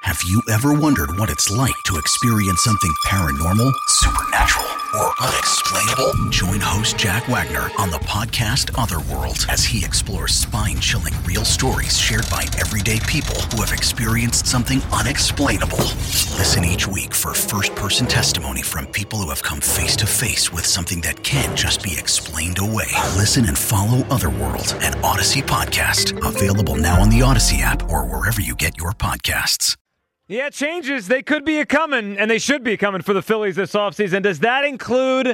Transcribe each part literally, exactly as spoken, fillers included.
Have you ever wondered what it's like to experience something paranormal, supernatural, or unexplainable? Join host Jack Wagner on the podcast Otherworld as he explores spine-chilling real stories shared by everyday people who have experienced something unexplainable. Listen each week for first-person testimony from people who have come face-to-face with something that can't just be explained away. Listen and follow Otherworld, an Odyssey podcast. Available now on the Odyssey app or wherever you get your podcasts. Yeah, changes. They could be a coming, and they should be coming for the Phillies this offseason. Does that include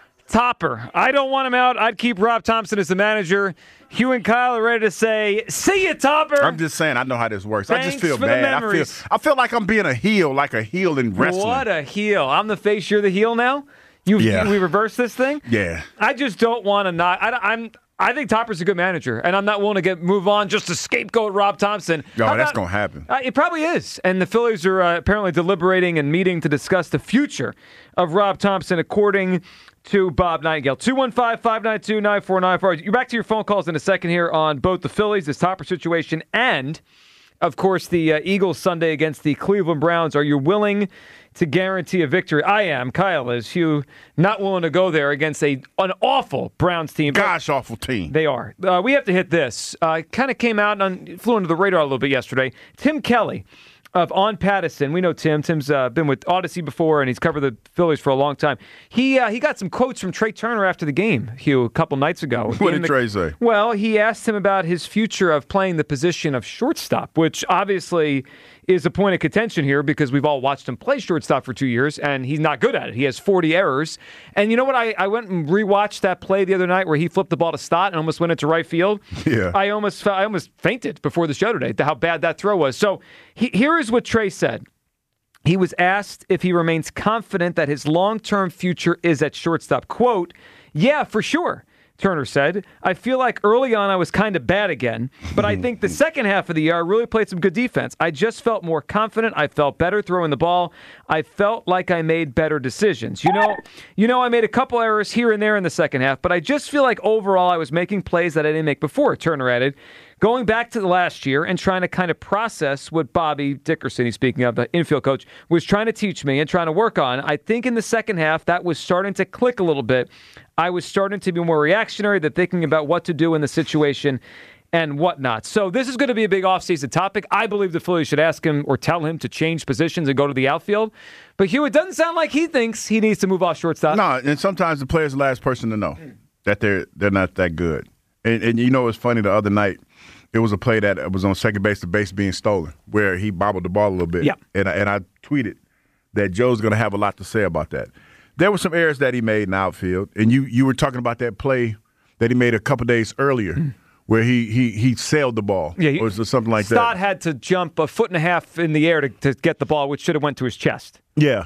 Topper? I don't want him out. I'd keep Rob Thompson as the manager. Hugh and Kyle are ready to say, see ya, Topper. I'm just saying, I know how this works. Thanks I just feel for the bad. I feel, memories. I feel like I'm being a heel, like a heel in wrestling. What a heel. I'm the face, you're the heel now? You, Yeah. you, we reverse this thing? Yeah. I just don't want to not. I, I'm. I think Topper's a good manager, and I'm not willing to get move on just to scapegoat Rob Thompson. Yo, How that's about- going to happen. Uh, it probably is. And the Phillies are uh, apparently deliberating and meeting to discuss the future of Rob Thompson, according to Bob Nightingale. two one five, five nine two, nine four nine four. You're back to your phone calls in a second here on both the Phillies, this Topper situation, and, of course, the uh, Eagles Sunday against the Cleveland Browns. Are you willing to guarantee a victory? I am. Kyle is. Hugh, not willing to go there against a an awful Browns team. Gosh, awful team. They are. Uh, we have to hit this. Uh, kind of came out and flew under the radar a little bit yesterday. Tim Kelly of On Pattison. We know Tim. Tim's uh, been with Odyssey before, and he's covered the Phillies for a long time. He uh, he got some quotes from Trey Turner after the game, Hugh, a couple nights ago. What did the, Trey say? Well, he asked him about his future of playing the position of shortstop, which obviously is a point of contention here because we've all watched him play shortstop for two years, and he's not good at it. He has forty errors. And you know what? I, I went and rewatched that play the other night where he flipped the ball to Stott and almost went into right field. Yeah. I almost I almost fainted before the show today, how bad that throw was. So he, here is what Trey said. He was asked if he remains confident that his long-term future is at shortstop. Quote, yeah, for sure. Turner said, I feel like early on I was kind of bad again, but I think the second half of the year I really played some good defense. I just felt more confident. I felt better throwing the ball. I felt like I made better decisions. You know, you know, I made a couple errors here and there in the second half, but I just feel like overall I was making plays that I didn't make before, Turner added. Going back to the last year and trying to kind of process what Bobby Dickerson, he's speaking of, the infield coach, was trying to teach me and trying to work on, I think in the second half that was starting to click a little bit. I was starting to be more reactionary, than thinking about what to do in the situation and whatnot. So this is going to be a big offseason topic. I believe the Phillies should ask him or tell him to change positions and go to the outfield. But Hugh, it doesn't sound like he thinks he needs to move off shortstop. No, and sometimes the player's the last person to know that they're they're not that good. And, and you know, it's funny, the other night, it was a play that was on second base, the base being stolen, where he bobbled the ball a little bit. Yeah. And, I, and I tweeted that Joe's going to have a lot to say about that. There were some errors that he made in the outfield, and you you were talking about that play that he made a couple days earlier mm. where he he he sailed the ball yeah, he, or something like Stott that. Stott had to jump a foot and a half in the air to, to get the ball, which should have went to his chest. Yeah.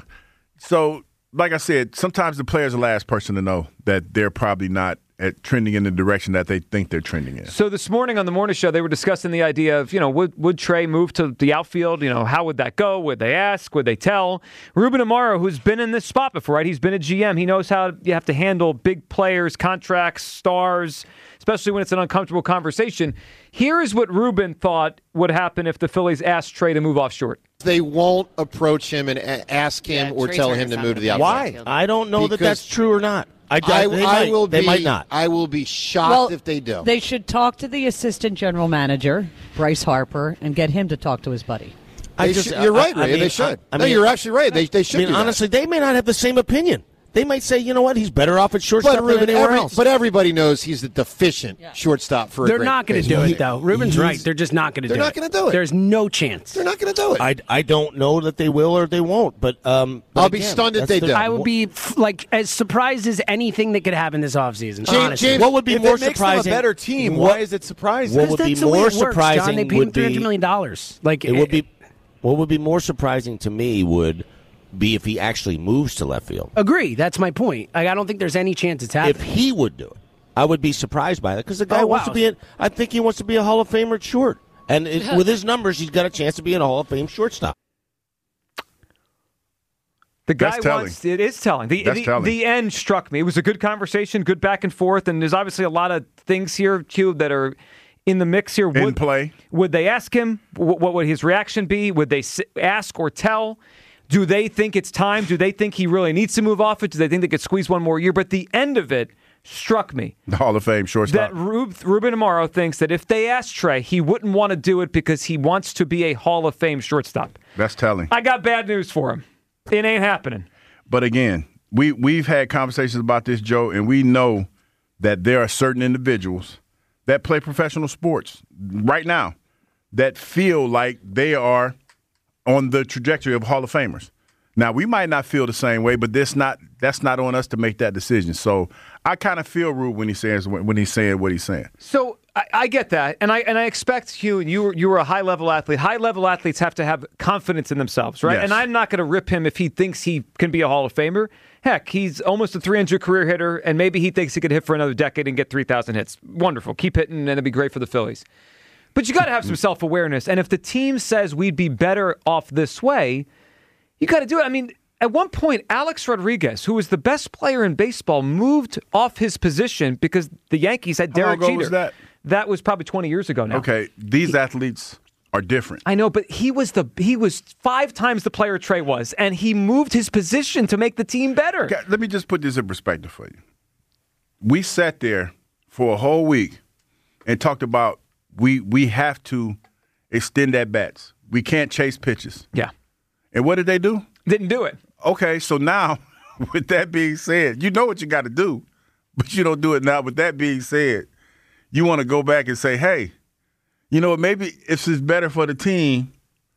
So, like I said, sometimes the player's the last person to know that they're probably not at trending in the direction that they think they're trending in. So this morning on the morning show, they were discussing the idea of, you know, would would Trey move to the outfield? You know, how would that go? Would they ask? Would they tell? Ruben Amaro, who's been in this spot before, right? He's been a G M. He knows how you have to handle big players, contracts, stars, especially when it's an uncomfortable conversation. Here is what Ruben thought would happen if the Phillies asked Trey to move off short. They won't approach him and ask him Yeah, or Trey tell Turner's him to not move to the gonna outfield. be Why? I don't know that Because that's true or not. I, I, they I might, will they be. might not. I will be shocked Well, if they do. They should talk to the assistant general manager, Bryce Harper, and get him to talk to his buddy. I They just, should- you're right, I, I Ray. mean, they should. I, I no, mean, you're actually right. They they should. I mean, do that. honestly, they may not have the same opinion. They might say, you know what, he's better off at shortstop But, than Ruben, anywhere every, else. but everybody knows he's the deficient Yeah. shortstop for. They're a great not going to do baseball it, team. though. Ruben's right. They're just not going to do They're it. not gonna do it. There's no chance. They're not going to do it. I, I don't know that they will or they won't, but um, but I'll be again, stunned if that's they the- do. I would be f- like as surprised as anything that could happen this offseason. James- honestly. James- What would be if more it makes surprising? them a better team, what, why is it surprising? What would Because be that's the way more it works, surprising John. They paid him would three hundred be million dollars. Like it would be what would be more surprising to me would be if he actually moves to left field. Agree. That's my point. Like, I don't think there's any chance it's happening. If he would do it, I would be surprised by that because the guy Oh, wants wow. to be. A, I think he wants to be a Hall of Famer at short, and it, with his numbers, he's got a chance to be in a Hall of Fame shortstop. The guy That's telling. wants it is telling. The, That's the, telling. the end struck me. It was a good conversation, good back and forth, and there's obviously a lot of things here, Q, that are in the mix here? In Would, play. Would they ask him? What, what would his reaction be? Would they s- ask or tell? Do they think it's time? Do they think he really needs to move off it? Do they think they could squeeze one more year? But the end of it struck me. The Hall of Fame shortstop. That Rub, Ruben Amaro thinks that if they ask Trey, he wouldn't want to do it because he wants to be a Hall of Fame shortstop. That's telling. I got bad news for him. It ain't happening. But again, we, we've had conversations about this, Joe, and we know that there are certain individuals that play professional sports right now that feel like they are on the trajectory of Hall of Famers. Now, we might not feel the same way, but that's not that's not on us to make that decision. So I kind of feel rude when he says when he's saying what he's saying. So I, I get that, and I and I expect you. You were, you were a high level athlete. High level athletes have to have confidence in themselves, right? Yes. And I'm not going to rip him if he thinks he can be a Hall of Famer. Heck, he's almost a three hundred career hitter, and maybe he thinks he could hit for another decade and get three thousand hits. Wonderful, keep hitting, and it'd be great for the Phillies. But you got to have some self awareness, and if the team says we'd be better off this way, you got to do it. I mean. At one point, Alex Rodriguez, who was the best player in baseball, moved off his position because the Yankees had Derek How long ago Jeter. was that? That was probably twenty years ago now. Okay, these he, athletes are different. I know, but he was the he was five times the player Trey was, and he moved his position to make the team better. Okay, let me just put this in perspective for you. We sat there for a whole week and talked about we we have to extend at bats. We can't chase pitches. Yeah. And what did they do? Didn't do it. Okay, so now, with that being said, you know what you got to do, but you don't do it now. With that being said, you want to go back and say, hey, you know, maybe if it's better for the team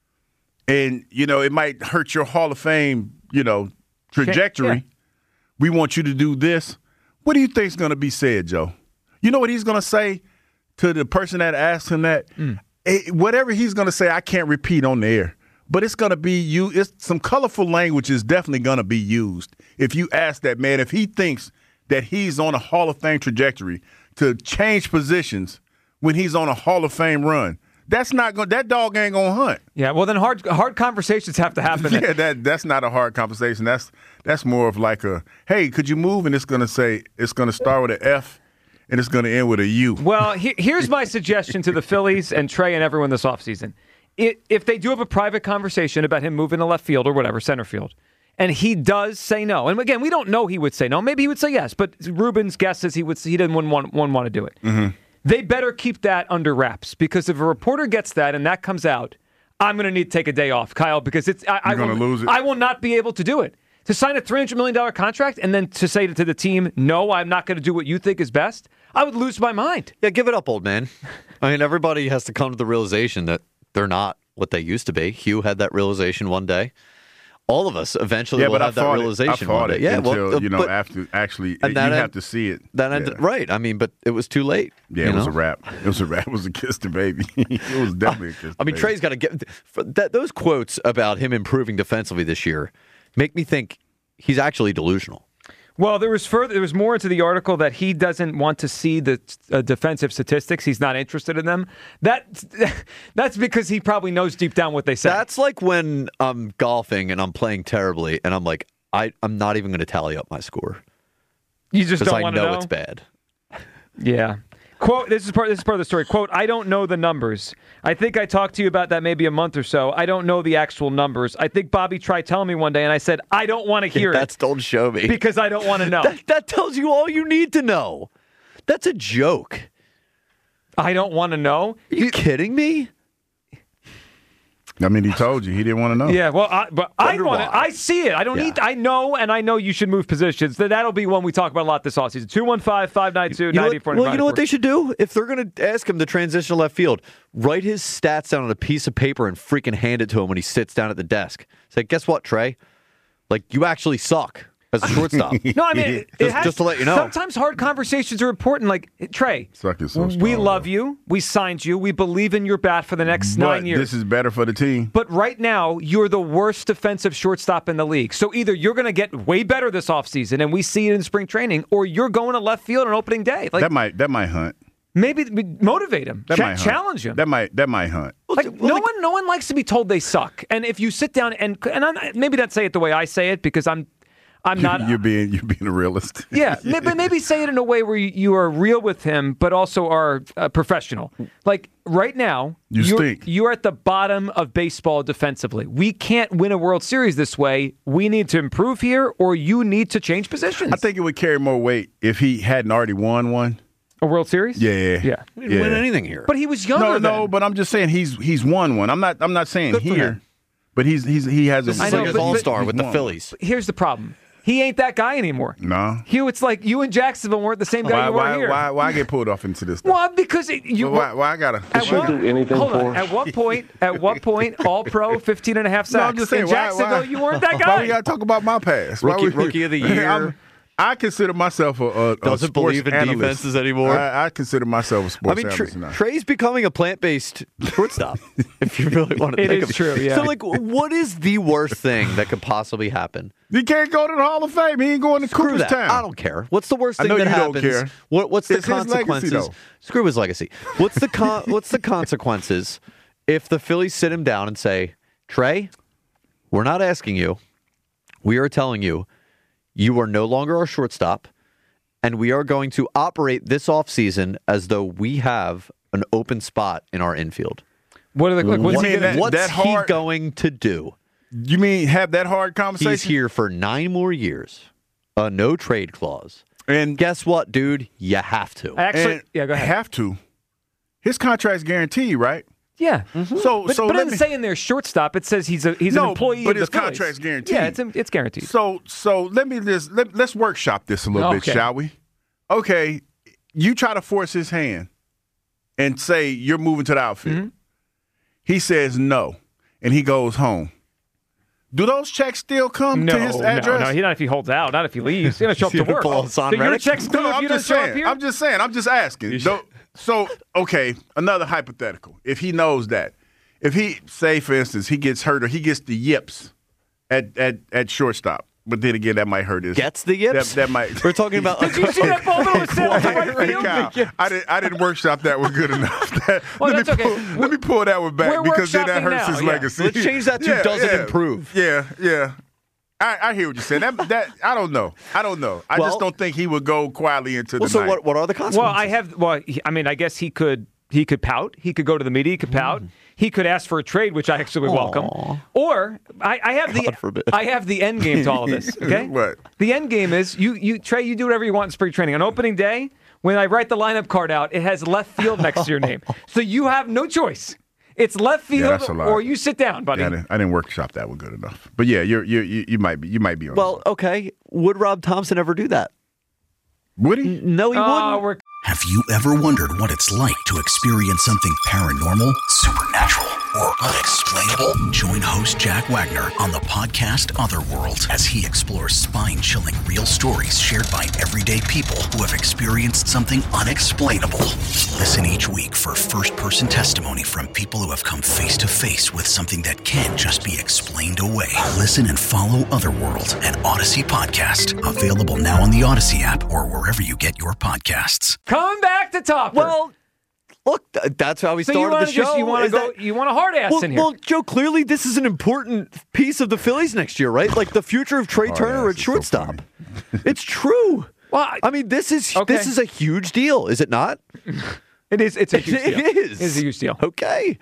and, you know, it might hurt your Hall of Fame, you know, trajectory. Yeah. We want you to do this. What do you think is going to be said, Joe? You know what he's going to say to the person that asked him that? Mm. Hey, whatever he's going to say, I can't repeat on the air. But it's going to be you. It's some colorful language is definitely going to be used. If you ask that man, if he thinks that he's on a Hall of Fame trajectory to change positions when he's on a Hall of Fame run, that's not going. That dog ain't going to hunt. Yeah. Well, then hard hard conversations have to happen. yeah, that that's not a hard conversation. That's that's more of like a, hey, could you move? And it's going to say it's going to start with an F. And it's going to end with a U. Well, he, here's my suggestion to the Phillies and Trey and everyone this offseason. It, if they do have a private conversation about him moving to left field or whatever, center field, and he does say no, and again, we don't know he would say no. Maybe he would say yes, but Ruben's guess is he would. He didn't want, want, want to do it. Mm-hmm. They better keep that under wraps because if a reporter gets that and that comes out, I'm going to need to take a day off, Kyle, because it's I, You're I will lose it. I will not be able to do it. To sign a three hundred million dollars contract and then to say to the team, no, I'm not going to do what you think is best, I would lose my mind. Yeah, give it up, old man. I mean, everybody has to come to the realization that they're not what they used to be. Hugh had that realization one day. All of us eventually yeah, will but have I that fought realization it. I fought one day. it Yeah, until, well, you know, but, after actually, you that have end, to see it. That yeah. ended, right. I mean, but it was too late. Yeah, it know? was a know? wrap. It was a wrap. It was a kiss to baby. It was definitely a kiss to I mean, baby. Trey's got to get that. Those quotes about him improving defensively this year make me think he's actually delusional. Well, there was further. There was more into the article that he doesn't want to see the uh, defensive statistics. He's not interested in them. That that's because he probably knows deep down what they say. That's like when I'm golfing and I'm playing terribly, and I'm like, I I'm not even going to tally up my score. You just don't I want to know know. It's bad. Yeah. Quote, this is part this is part of the story. Quote, I don't know the numbers. I think I talked to you about that maybe a month or so. I don't know the actual numbers. I think Bobby tried telling me one day, and I said, I don't want to hear That's it. don't show me. Because I don't want to know. that, that tells you all you need to know. That's a joke. I don't want to know? Are you kidding me? I mean, he told you he didn't want to know. Yeah, well, I, but I want it. why. I see it. I don't Yeah. need. I know, and I know you should move positions. That that'll be one we talk about a lot this offseason. two one five, five nine two, You know nine what, four well, you know what they should do? If they're going to ask him to transition to left field, write his stats down on a piece of paper and freaking hand it to him when he sits down at the desk. Say, guess what, Trey? Like, you actually suck as a shortstop. No, I mean, it Just- has, just to let you know. Sometimes hard conversations are important. Like, Trey, Suck is so we strong, love though. you. We signed you. We believe in your bat for the next But nine years. this is better for the team. But right now, you're the worst defensive shortstop in the league. So either you're going to get way better this offseason, and we see it in spring training, or you're going to left field on opening day. Like, that might that might hunt. maybe motivate him, That Cha- might hunt. challenge him. That might that might hunt. Like, no one, no one likes to be told they suck. And if you sit down and and I'm, maybe not say it the way I say it because I'm, I'm not. You're being you're being a realist. Yeah, but maybe say it in a way where you, you are real with him, but also are uh, professional. Like right now, You you're, stink. you're at the bottom of baseball defensively. We can't win a World Series this way. We need to improve here, or you need to change positions. I think it would carry more weight if he hadn't already won one. A World Series? Yeah, yeah. We didn't yeah. win anything here. But he was younger. No, then. no, but I'm just saying he's he's won one. I'm not I'm not saying Good for here, him. but he's he's he has. This a, is know, like but- an all-star he's with the won. Phillies. Here's the problem. He ain't that guy anymore. No. Hugh, it's like you and Jacksonville weren't the same guy Why you were why, here. why why I get pulled off into this stuff? Well, because it, you. why, why I gotta? At why- one, hold on. At what point? At what point? All pro, fifteen and a half sacks. No, I'm just saying. In why- Jacksonville, why- you weren't that Why guy. we gotta talk about my past? Why Rookie- we- rookie of the year. I'm- I consider myself a, a, a Doesn't sports believe in analyst. defenses anymore. I, I consider myself a I sports mean, analyst Tre- now. Trey's becoming a plant-based shortstop. If you really want to It think is of true, yeah. So, like, what is the worst thing that could possibly happen? He can't go to the Hall of Fame. He ain't going to Screw that. Cooperstown. I don't care. What's the worst I thing know that you don't happens? care. What, what's the It's his legacy, consequences? though. Screw his legacy. What's the con- What's the consequences if the Phillies sit him down and say, Trey, we're not asking you. We are telling you, you are no longer our shortstop, and we are going to operate this offseason as though we have an open spot in our infield. What are the? Like, what's You he mean gonna, that- What's he hard- going to do? You mean have that hard conversation? He's here for nine more years. A no trade clause. And Guess what, dude? You have to. Actually, and yeah, go ahead. Have to. His contract's guaranteed, right? Yeah. So, But, so but it let doesn't me, say in there shortstop. It says he's a he's No, an employee but of the his Phillies. contract's guaranteed. Yeah, it's it's guaranteed. So, so let me just let, let's workshop this a little Okay. bit, shall we? Okay, you try to force his hand and say you're moving to the outfield. Mm-hmm. He says no, and he goes home. Do those checks still come no, to his no, address? no. He not if he holds out. Not if he leaves. He's gonna show up to You work. pull Hassan So your Reddick? checks come No, if I'm you don't just show up saying. here. I'm just saying. I'm just asking. So, so, okay, another hypothetical. If he knows that, if he say, for instance, he gets hurt or he gets the yips at at, at shortstop, but then again, that might hurt his. Gets the yips? That, that might. We're talking about. Did you see that ball that was sent to right Hey, field? Kyle, I didn't. I didn't workshop that one good enough. That- Well, let, that's me okay. pull, let me pull that one back We're because then that workshopping hurts now, his yeah. legacy. Let's change that to doesn't improve. Yeah, yeah. I, I hear what you're saying. That, that I don't know. I don't know. I Well- just don't think he would go quietly into Well, the so night. what? What are the consequences? Well, I have. Well, he- I mean, I guess he could. He could pout. He could go to the media. He could pout. He could ask for a trade, which I actually would welcome. Or I, I have the. forbid. I have the end game to all of this. Okay. What? The end game is you. You Trey. You do whatever you want in spring training. On opening day, when I write the lineup card out, it has left field next to your name, so you have no choice. It's left field, that's a lot. or you sit down, buddy. Yeah, I, didn't, I didn't workshop that one good enough. But yeah, you're, you're, you you might be you might be on. well, okay. Would Rob Thompson ever do that? would he? No, he Oh, wouldn't. we're Have you ever wondered what it's like to experience something paranormal, supernatural, or unexplainable? Join host Jack Wagner on the podcast Otherworld as he explores spine-chilling real stories shared by everyday people who have experienced something unexplainable. Listen each week for first-person testimony from people who have come face-to-face with something that can't just be explained away. Listen and follow Otherworld, an Odyssey podcast, available now on the Odyssey app or wherever you get your podcasts. coming back to Topper. Well, look, th- that's how we so you started want the to show. just you want to is go that- you want a hard ass well, in here. well, Joe, clearly this is an important piece of the Phillies next year, right? Like the future of Trey Oh, Turner yeah, at this is so shortstop. funny. It's true. Well, I- I mean, this is Okay. this is a huge deal, is it not? it is. It's a huge It deal. is. It is a huge deal. Okay.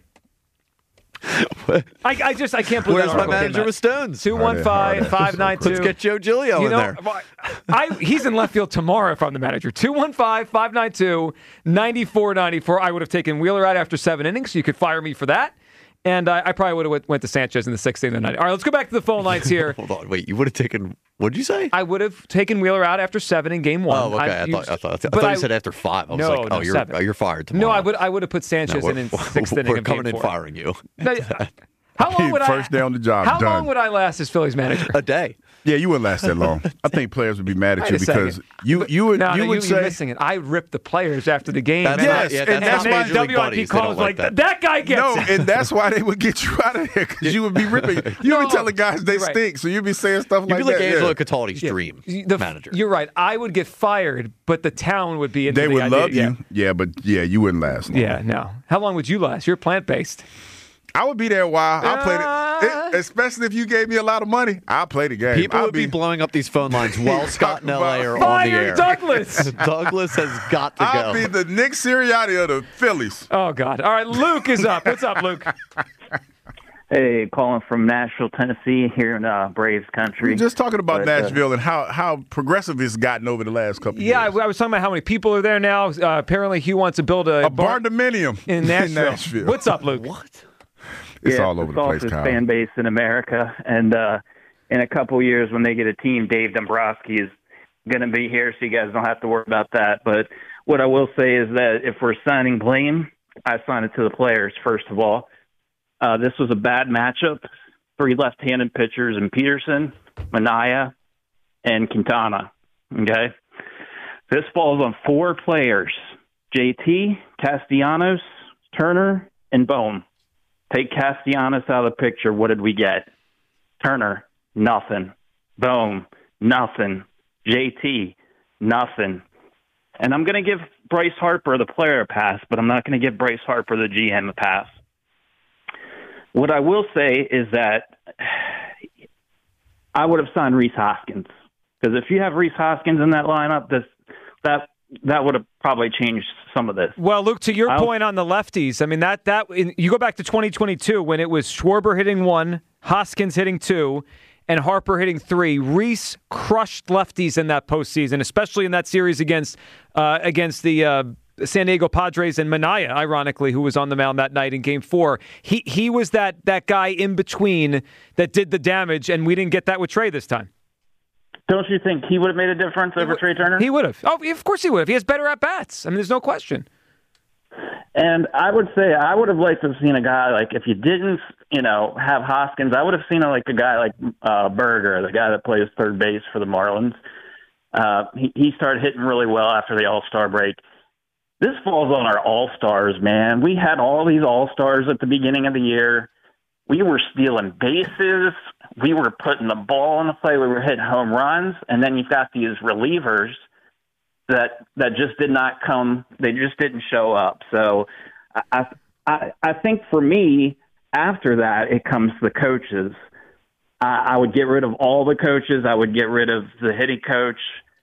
I, I just I can't believe Where's that my article came manager out. with Stones? Two one five five nine two. Let's get Joe Giglio You in know, there. I, he's in left field tomorrow if I'm the manager. two one five five nine two nine four nine four. I would have taken Wheeler out after seven innings, so you could fire me for that. And I, I probably would have went, went to Sanchez in the sixth inning. All right, let's go back to the phone lines here. Hold on, wait. You would have taken. What'd you say? I would have taken Wheeler out after seven in game one. Oh, okay. I, I, thought, I thought, I but thought you said after five. I was no, like, oh, no, you're seven. oh, you're fired tomorrow. No, I would I would have put No, Sanchez we're, in in sixth inning we're of coming game in four. firing you. No, How long would First I? day on the job, How done. long would I last as Phillies manager? A day. Yeah, you wouldn't last that long. I think players would be mad at Wait you a because second. you you would No, you no, would you, say you're missing it. I ripped the players after the game. That's and not- Yes, yeah, and that's that's not why Major League W I P buddies. They don't calls like like that. that guy gets no, it. and that's why they would get you out of there because you would be ripping. You No, would be telling guys they you're right. stink, so you'd be saying stuff You'd like be like that. Angelo yeah. Cataldi's dream The- manager. You're right. I would get fired, but the town would be into They the would idea. love yeah. you, yeah, but yeah, you wouldn't last long. Yeah, no. How long would you last? You're plant based. I would be there a while. I'll play Ah. It, especially if you gave me a lot of money, I'll play the game. People I'll would be, blowing up these phone lines while Scott and L A are on the Fire air. Douglas! Douglas has got to I'll go. be the Nick Sirianni of the Phillies. Oh, God. All right, Luke is up. What's up, Luke? Hey, calling from Nashville, Tennessee, here in uh, Braves country. We were just talking about But, uh, Nashville and how, how progressive it's gotten over the last couple of Yeah, I, years. I was talking about how many people are there now. Uh, apparently, Hugh wants to build a, A barn-dominium in Nashville. in Nashville. What's up, Luke? What? It's yeah, all over it's the place, softest Kyle. fan base in America, and uh, in a couple of years when they get a team, Dave Dombrowski is going to be here, so you guys don't have to worry about that. But what I will say is that if we're signing blame, I sign it to the players, first of all. Uh, this was a bad matchup. Three left-handed pitchers in Peterson, Minaya, and Quintana. Okay? This falls on four players, J T, Castellanos, Turner, and Bohm. Take Castellanos out of the picture, what did we get? Turner, nothing. Bohm, nothing. J T, nothing. And I'm going to give Bryce Harper, the player, a pass, but I'm not going to give Bryce Harper, the G M, a pass. What I will say is that I would have signed Rhys Hoskins, because if you have Rhys Hoskins in that lineup, this that that would have probably changed some of this. Well, Luke, to your I'll, point on the lefties, I mean that that you go back to twenty twenty-two when it was Schwarber hitting one, Hoskins hitting two, and Harper hitting three. Rhys crushed lefties in that postseason, especially in that series against uh, against the. Uh, San Diego Padres and Minaya, ironically, who was on the mound that night in Game Four. He he was that that guy in between that did the damage, and we didn't get that with Trey this time. Don't you think he would have made a difference over Trey Turner? He would have. Oh, of course he would have. He has better at bats. I mean, there's no question. And I would say I would have liked to have seen a guy like, if you didn't, you know, have Hoskins, I would have seen a, like a guy like uh, Berger, the guy that plays third base for the Marlins. Uh, he, he started hitting really well after the All-Star break. This falls on our all-stars, man. We had all these all-stars at the beginning of the year. We were stealing bases. We were putting the ball in the play. We were hitting home runs. And then you've got these relievers that that just did not come. They just didn't show up. So I I, I think for me, after that, it comes to the coaches. I, I would get rid of all the coaches. I would get rid of the hitting coach.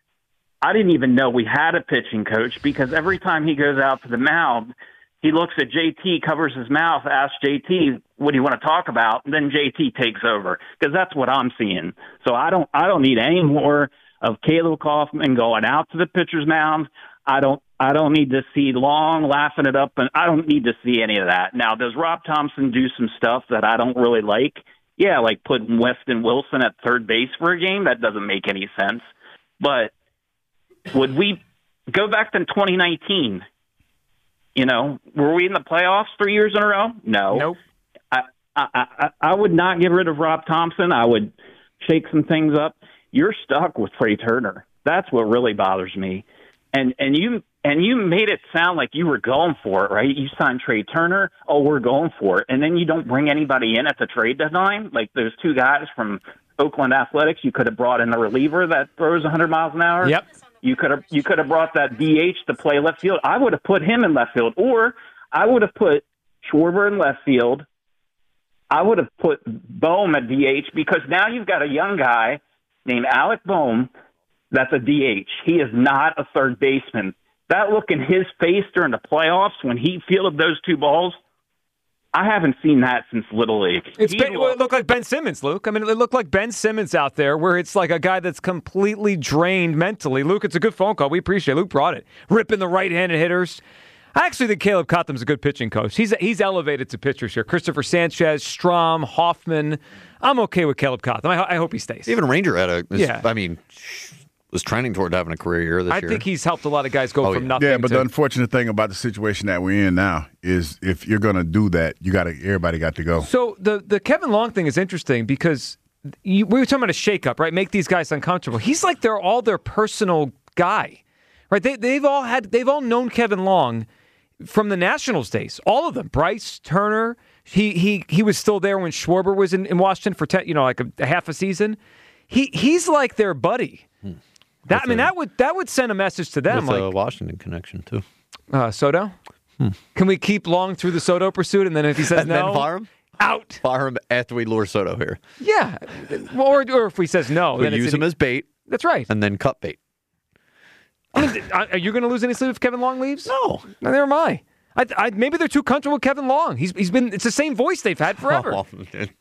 I didn't even know we had a pitching coach, because every time he goes out to the mound, he looks at J T, covers his mouth, asks J T, what do you want to talk about? And then J T takes over, because that's what I'm seeing. So I don't I don't need any more of Caleb Kaufman going out to the pitcher's mound. I don't I don't need to see Long laughing it up, and I don't need to see any of that. Now, does Rob Thompson do some stuff that I don't really like? Yeah, like putting Weston Wilson at third base for a game? That doesn't make any sense. But would we go back to twenty nineteen? You know, were we in the playoffs three years in a row? No. Nope. I, I, I, I would not get rid of Rob Thompson. I would shake some things up. You're stuck with Trey Turner. That's what really bothers me. And and you and you made it sound like you were going for it, right? You signed Trey Turner. Oh, we're going for it. And then you don't bring anybody in at the trade deadline. Like those two guys from Oakland Athletics, you could have brought in the reliever that throws one hundred miles an hour. Yep. You could have you could have brought that D H to play left field. I would have put him in left field, or I would have put Schwarber in left field. I would have put Bohm at D H, because now you've got a young guy named Alec Bohm that's a D H. He is not a third baseman. That look in his face during the playoffs when he fielded those two balls, I haven't seen that since Little League. It's He been, looked- it looked like Ben Simmons, Luke. I mean, it looked like Ben Simmons out there, where it's like a guy that's completely drained mentally. Luke, it's a good phone call. We appreciate it. Luke brought it. Ripping the right-handed hitters. I actually think Caleb Cotham's a good pitching coach. He's he's elevated to pitchers here. Christopher Sanchez, Strom, Hoffman. I'm okay with Caleb Cotham. I, I hope he stays. Even Ranger had a, is, Yeah. I mean, was trending toward having a career year this I year. think he's helped a lot of guys go Oh, from yeah. nothing Yeah, but to... the unfortunate thing about the situation that we're in now is if you're going to do that, you got to everybody got to go. So the the Kevin Long thing is interesting because you, we were talking about a shakeup, right? Make these guys uncomfortable. He's like they're all their personal guy, right? They they've all had they've all known Kevin Long from the Nationals days, all of them. Bryce Turner, he he he was still there when Schwarber was in, in Washington for ten, you know, like a, a half a season. He he's like their buddy. Hmm. That With I mean a- that would that would send a message to them, with like a Washington connection too. uh, Soto. Hmm. Can we keep Long through the Soto pursuit, and then if he says And no, then fire him? Out. Fire him after we lure Soto here. Yeah. Or, or if he says no, We then use it's him an, as bait. That's right. And then cut bait. I mean, are you going to lose any sleep if Kevin Long leaves? No. Neither am I. I, I. Maybe they're too comfortable with Kevin Long. He's he's been. It's the same voice they've had forever. Oh,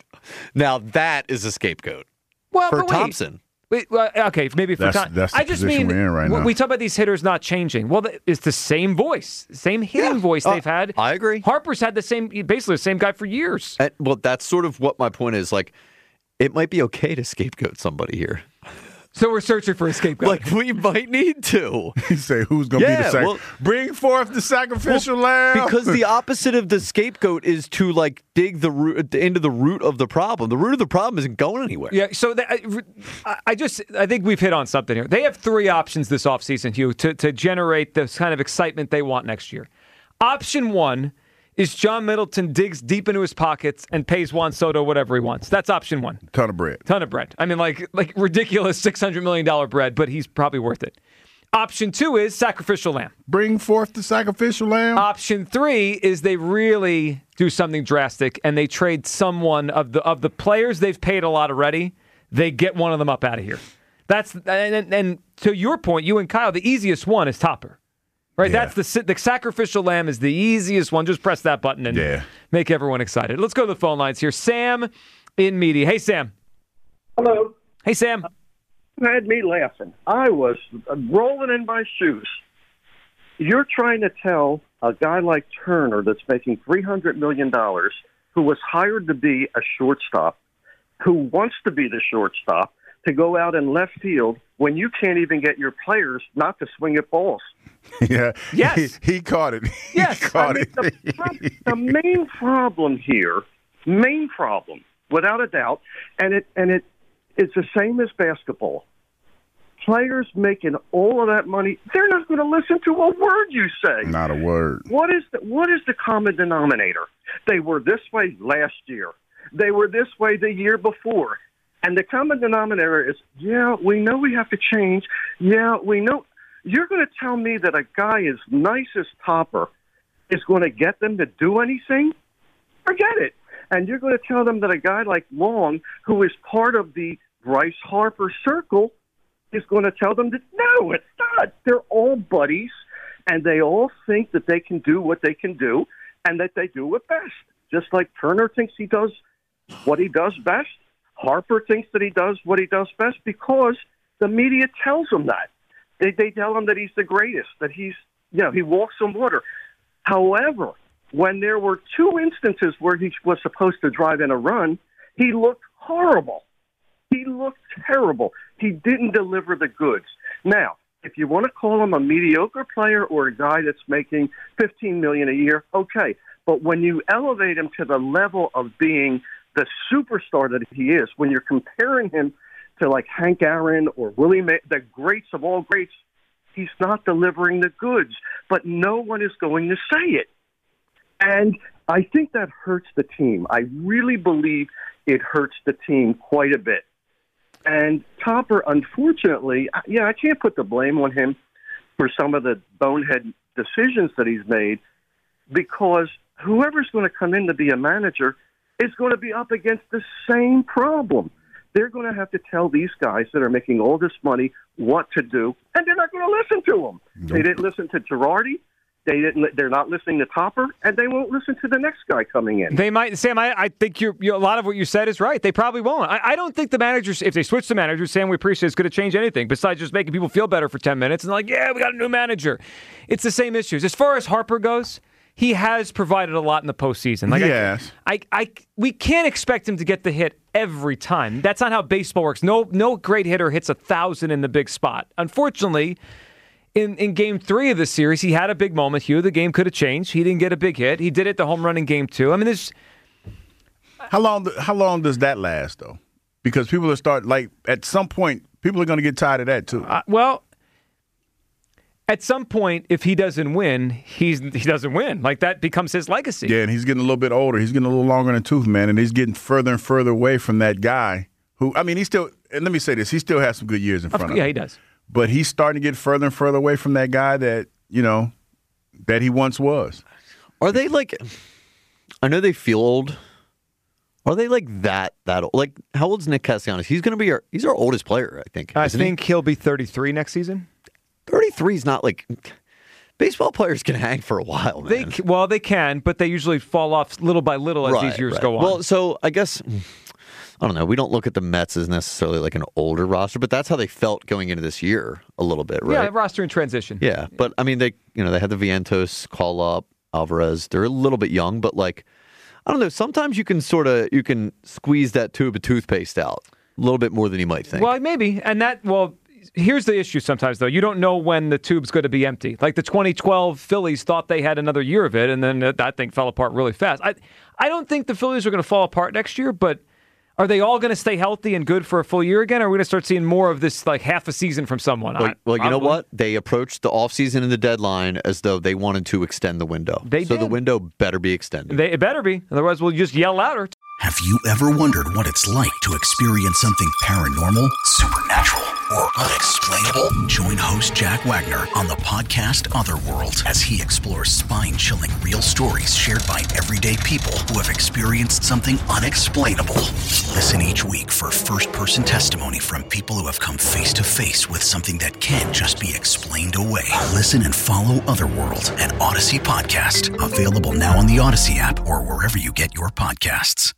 now that is a scapegoat well, for but wait. Thompson. Wait, well, okay, maybe for That's- Tom- that's the I just position mean we're in right w- now. we talk about these hitters not changing. Well, th- it's the same voice, same hitting Yeah. voice Uh, they've had. I agree. Harper's had the same, basically the same guy for years. And, well, that's sort of what my point is. Like, it might be okay to scapegoat somebody here. So we're searching for a scapegoat. Like, we might need to. He say, "Who's going to Yeah, be the sac- well- Bring forth the sacrificial lamb." Because the opposite of the scapegoat is to like dig the root into the root of the problem. The root of the problem isn't going anywhere. Yeah, so that, I, I just I think we've hit on something here. They have three options this offseason, Hugh, to, to generate this kind of excitement they want next year. Option one is John Middleton digs deep into his pockets and pays Juan Soto whatever he wants. That's option one. ton of bread. Ton of bread. I mean, like like ridiculous six hundred million dollars bread, but he's probably worth it. Option two is sacrificial lamb. Bring forth the sacrificial lamb. Option three is they really do something drastic and they trade someone of the of the players they've paid a lot already. They get one of them up out of here. That's and, and, and to your point, you and Kyle, the easiest one is Topper. Right, Yeah. that's the the sacrificial lamb is the easiest one. Just press that button and Yeah. make everyone excited. Let's go to the phone lines here. Sam in media. Hey, Sam. Hello. Hey, Sam. Had me laughing. I was rolling in my shoes. You're trying to tell a guy like Turner that's making three hundred million dollars, who was hired to be a shortstop, who wants to be the shortstop, to go out in left field when you can't even get your players not to swing at balls. Yeah. Yes. He, he caught it. He Yes. caught I mean, it. the, prob- the main problem here, main problem, without a doubt, and it and it it's the same as basketball. Players making all of that money, they're not going to listen to a word you say. Not a word. What is the, what is the common denominator? They were this way last year. They were this way the year before. And the common denominator is, yeah, we know we have to change. Yeah, we know. You're going to tell me that a guy as nice as Topper is going to get them to do anything? Forget it. And you're going to tell them that a guy like Long, who is part of the Bryce Harper circle, is going to tell them that, no, it's not. They're all buddies, and they all think that they can do what they can do, and that they do it best. Just like Turner thinks he does what he does best, Harper thinks that he does what he does best because the media tells him that. They, they tell him that he's the greatest, that he's, you know, he walks on water. However, when there were two instances where he was supposed to drive in a run, he looked horrible. He looked terrible. He didn't deliver the goods. Now, if you want to call him a mediocre player or a guy that's making fifteen million dollars a year, okay. But when you elevate him to the level of being the superstar that he is, when you're comparing him to like Hank Aaron or Willie May, the greats of all greats, he's not delivering the goods. But no one is going to say it. And I think that hurts the team. I really believe it hurts the team quite a bit. And Topper, unfortunately, yeah, I can't put the blame on him for some of the bonehead decisions that he's made, because whoever's going to come in to be a manager is going to be up against the same problem. They're going to have to tell these guys that are making all this money what to do, and they're not going to listen to them. Nope. They didn't listen to Girardi. They didn't. They're not listening to Topper, and they won't listen to the next guy coming in. They might, Sam. I, I think you're, you're, a lot of what you said is right. They probably won't. I, I don't think the managers, if they switch the managers, Sam, we appreciate it's going to change anything besides just making people feel better for ten minutes and like, yeah, we got a new manager. It's the same issues. As far as Harper goes, he has provided a lot in the postseason. Like yes. I, I, I, we can't expect him to get the hit every time. That's not how baseball works. No, no great hitter hits a thousand in the big spot. Unfortunately, In in game three of the series, he had a big moment, Hugh. The game could have changed. He didn't get a big hit. He did it the home run in game two. I mean, this. How long? How long does that last, though? Because people are start like at some point, people are going to get tired of that too. Uh, well, at some point, if he doesn't win, he's he doesn't win. Like that becomes his legacy. Yeah, and he's getting a little bit older. He's getting a little longer in the tooth, man, and he's getting further and further away from that guy who. I mean, he still. And let me say this: he still has some good years in front of him. Yeah, he does. But he's starting to get further and further away from that guy that, you know, that he once was. Are they like, I know they feel old, Are they like that that old? Like, how old's Nick Castellanos? He's going to be our he's our oldest player, I think. I isn't think he? he'll be thirty-three next season. thirty-three is not like baseball players can hang for a while, man. They c- well, they can, but they usually fall off little by little as Right, these years right. go on. Well, so I guess I don't know. We don't look at the Mets as necessarily like an older roster, but that's how they felt going into this year a little bit, right? yeah, roster in transition. Yeah, but I mean, they you know they had the Vientos call up Alvarez. They're a little bit young, but like I don't know. Sometimes you can sort of you can squeeze that tube of toothpaste out a little bit more than you might think. Well, maybe, and that well. Here's the issue sometimes, though. You don't know when the tube's going to be empty. Like the twenty twelve Phillies thought they had another year of it, and then that thing fell apart really fast. I, I don't think the Phillies are going to fall apart next year, but are they all going to stay healthy and good for a full year again, or are we going to start seeing more of this like half a season from someone? Well, I, well you know probably. what? They approached the offseason and the deadline as though they wanted to extend the window. They so did. the window better be extended. They, it better be. Otherwise, we'll just yell louder. Have you ever wondered what it's like to experience something paranormal, supernatural, or unexplainable? Join host Jack Wagner on the podcast Otherworld as he explores spine-chilling real stories shared by everyday people who have experienced something unexplainable. Listen each week for first-person testimony from people who have come face-to-face with something that can't just be explained away. Listen and follow Otherworld, an Odyssey podcast. Available now on the Odyssey app or wherever you get your podcasts.